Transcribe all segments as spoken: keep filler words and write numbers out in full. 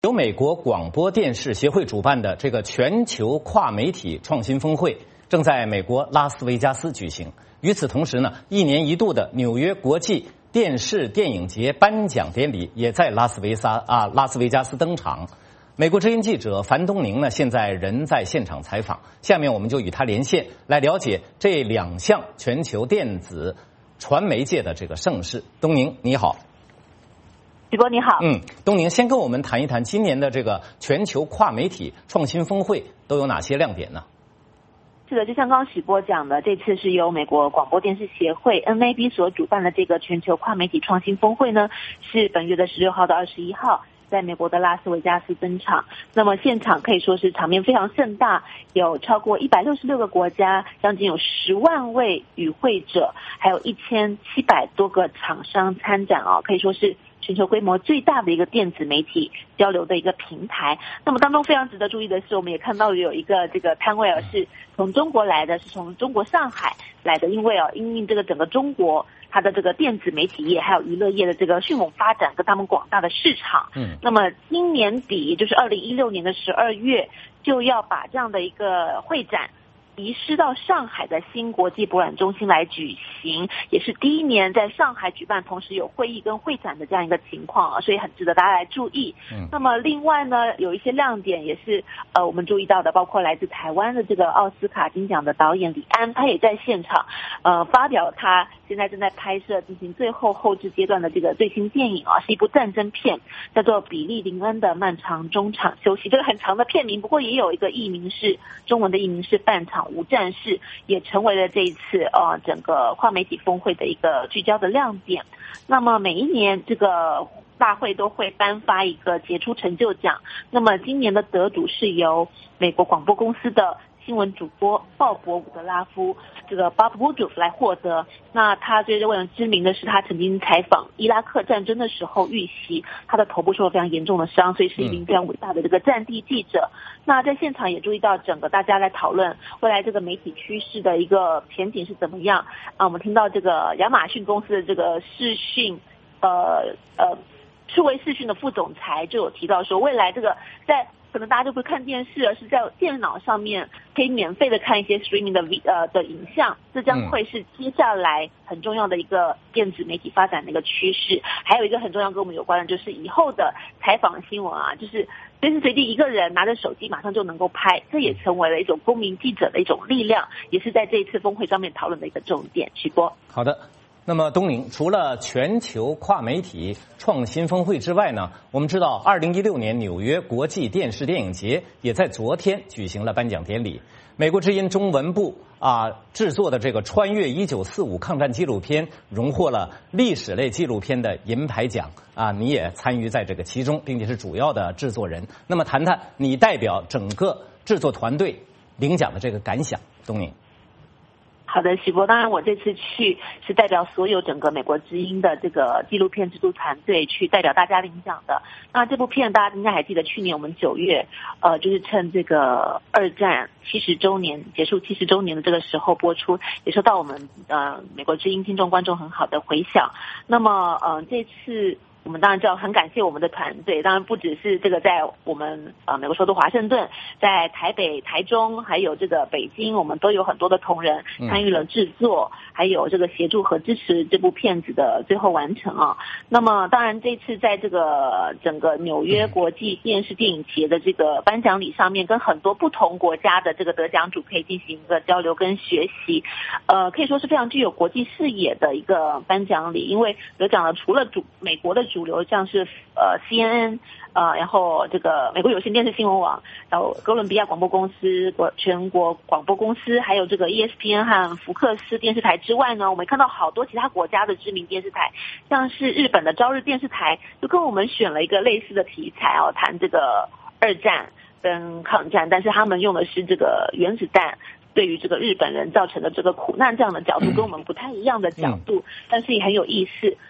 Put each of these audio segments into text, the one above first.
由美国广播电视协会主办的这个全球跨媒体创新峰会正在美国拉斯维加斯举行。与此同时呢，一年一度的纽约国际电视电影节颁奖典礼也在拉斯维加啊拉斯维加斯登场。美国之音记者樊东宁呢，现在人在现场采访，下面我们就与他连线，来了解这两项全球电子传媒界的这个盛事。东宁你好。 许波你好。 嗯，东宁先跟我们谈一谈今年的这个全球跨媒体创新峰会都有哪些亮点呢？ 是的，就像刚刚许波讲的，这次是由美国广播电视协会 N A B 所主办的这个全球跨媒体创新峰会呢，是本月的十六号到二十一号在美国的拉斯维加斯登场。那么现场可以说是场面非常盛大，有超过一百六十六个国家，将近有十万位与会者，还有一千七百多个厂商参展哦，可以说是全球规模最大的一个电子媒体交流的一个平台。那么当中非常值得注意的是，我们也看到有一个这个摊位哦，是从中国来的，是从中国上海来的，因为哦，因应这个整个中国它的这个电子媒体业还有娱乐业的这个迅猛发展跟他们广大的市场。嗯，那么今年底，也就是二零一六年的十二月，就要把这样的一个会展移师到上海的新国际博览中心来举行，也是第一年在上海举办，同时有会议跟会展的这样一个情况啊，所以很值得大家来注意。嗯，那么另外呢，有一些亮点也是呃我们注意到的，包括来自台湾的这个奥斯卡金奖的导演李安，他也在现场呃发表他现在正在拍摄进行最后后制阶段的这个最新电影啊，是一部战争片，叫做《比利林恩的漫长中场休息》，这个很长的片名，不过也有一个译名是中文的译名是半场无战事，也成为了这一次呃整个跨媒体峰会的一个聚焦的亮点。那么每一年这个大会都会颁发一个杰出成就奖，那么今年的得主是由美国广播公司的新闻主播鲍勃·伍德拉夫，这个 Bob Woodruff 来获得。那他最为人知名的是，他曾经采访伊拉克战争的时候遇袭，他的头部受了非常严重的伤，所以是一名非常伟大的这个战地记者。那在现场也注意到，整个大家在讨论未来这个媒体趋势的一个前景是怎么样啊？我们听到这个亚马逊公司的这个视讯，呃呃，数位视讯的副总裁就有提到说，未来这个在可能大家就不看电视，而是在电脑上面可以免费的看一些 streaming 的 v 呃的影像，这将会是接下来很重要的一个电子媒体发展的一个趋势。还有一个很重要跟我们有关的，就是以后的采访新闻啊，就是随时随地一个人拿着手机马上就能够拍，这也成为了一种公民记者的一种力量，也是在这一次峰会上面讨论的一个重点。徐波， 好的。那么东宁，除了全球跨媒体创新峰会之外呢，我们知道二零一六年纽约国际电视电影节也在昨天举行了颁奖典礼。美国之音中文部啊制作的这个穿越一九四五抗战纪录片荣获了历史类纪录片的银牌奖啊，你也参与在这个其中，并且是主要的制作人。那么谈谈你代表整个制作团队领奖的这个感想，东宁。 好的，许博，当然我这次去是代表所有整个美国之音的这个纪录片制作团队去代表大家领奖的。那这部片大家应该还记得，去年我们九月，呃，就是趁这个二战七十周年结束七十周年的这个时候播出，也受到我们呃美国之音听众观众很好的回响。那么呃这次我们当然就要很感谢我们的团队，当然不只是这个在我们呃美国首都华盛顿，在台北、台中还有这个北京，我们都有很多的同仁参与了制作，还有这个协助和支持这部片子的最后完成啊。那么当然这次在这个整个纽约国际电视电影节的这个颁奖礼上面，跟很多不同国家的这个得奖主可以进行一个交流跟学习，呃可以说是非常具有国际视野的一个颁奖礼，因为得奖了除了主美国的主流像是呃 C N N 呃然后这个美国有线电视新闻网，然后哥伦比亚广播公司、国全国广播公司，还有这个 E S P N 和福克斯电视台之外呢，我们看到好多其他国家的知名电视台，像是日本的朝日电视台就跟我们选了一个类似的题材哦，谈这个二战跟抗战，但是他们用的是这个原子弹对于这个日本人造成的这个苦难这样的角度，跟我们不太一样的角度，但是也很有意思。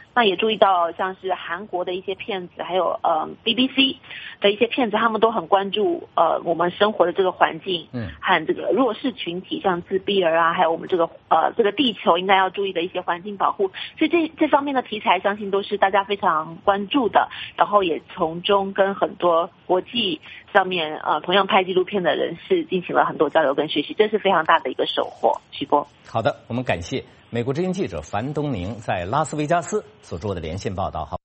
那也注意到像是韩国的一些片子，还有呃 B B C 的一些片子，他们都很关注呃我们生活的这个环境，嗯，和这个弱势群体，像自闭儿啊，还有我们这个呃这个地球应该要注意的一些环境保护。所以这这方面的题材，相信都是大家非常关注的，然后也从中跟很多国际上面呃同样拍纪录片的人士进行了很多交流跟学习，这是非常大的一个收获。徐波， 好的，我们感谢美国之音记者樊东宁在拉斯维加斯所做的连线报道。好。